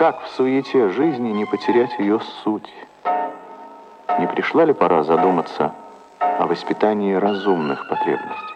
Как в суете жизни не потерять ее суть? Не пришла ли пора задуматься о воспитании разумных потребностей?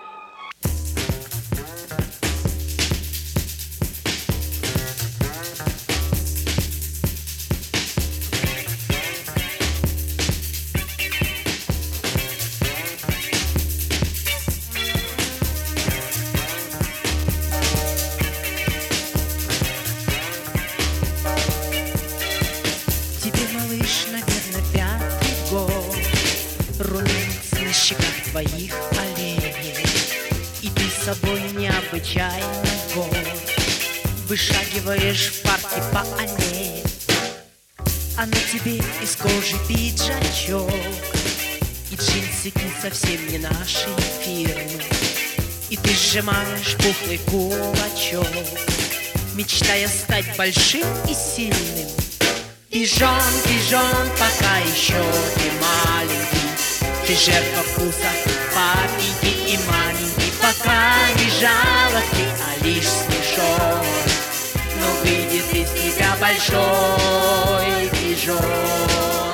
Твоих оленей, и ты собой необычайно горд. Вышагиваешь в парке по аллее, а на тебе из кожи пиджачок и джинсики совсем не нашей фирмы, и ты сжимаешь пухлый кулачок, мечтая стать большим и сильным. Пижон, пижон, пока еще ты маленький, ты жертва вкуса папеньки и маменьки. Пока не жалок ты, а лишь смешон, но выйдет из тебя большой пижон.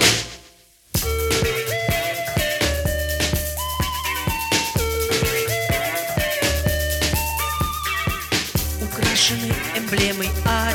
Украшены эмблемой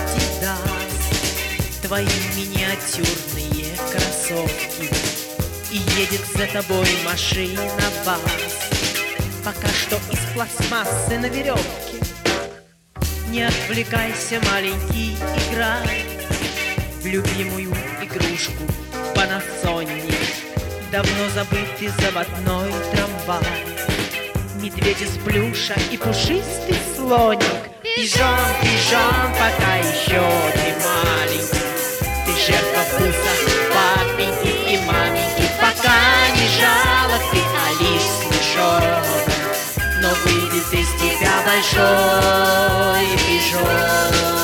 Adidas твои миниатюрные кроссовки, и едет за тобой машина ВАЗ, пока что из пластмассы на веревке. Не отвлекайся, маленький, играй в любимую игрушку Panasonic. Давно забытый заводной трамвай, медведь из плюша и пушистый слоник. Пижон, пижон, пока еще ты маленький, ты жертва вкуса папеньки и маменьки. Пока не жалок ты, а лишь смешон, но выйдет из тебя большой пижон.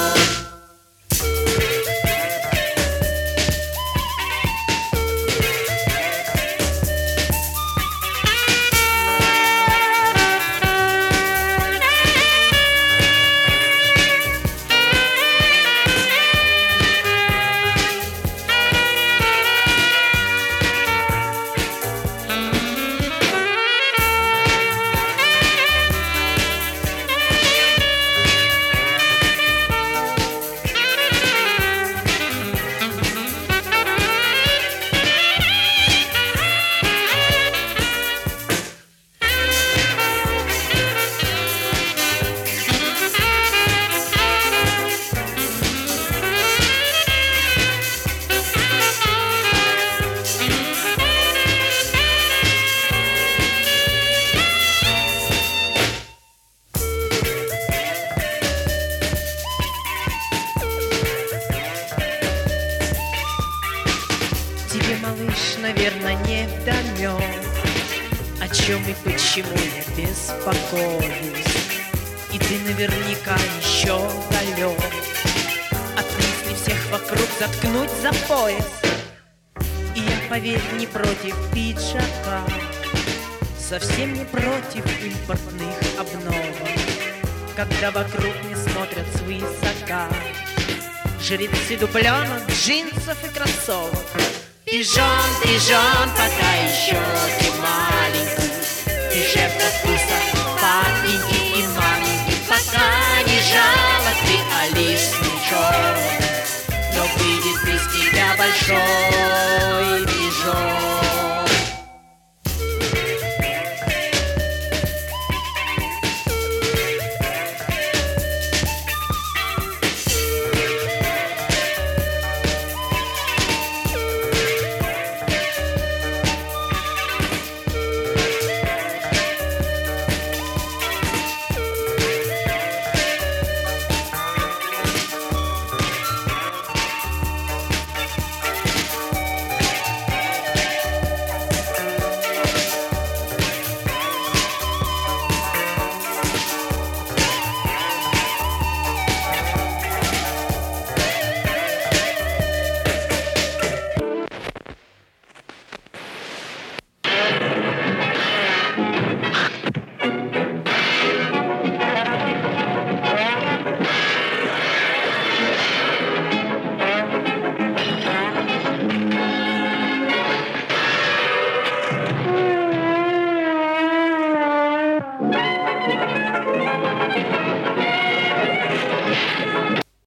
Тебе, малыш, наверное, не вдомек, о чем и почему я беспокоюсь. И ты наверняка еще далек от мысли всех вокруг заткнуть за пояс. И я, поверь, не против пиджака, совсем не против импортных обновок, когда вокруг не смотрят свысока жрецы дубленок, джинсов и кроссовок. Пижон, пижон, пока еще ты маленький, ты жертва вкуса папеньки и маменьки. Пока не жалок ты, а лишь смешон, но выйдет из тебя большой пижон.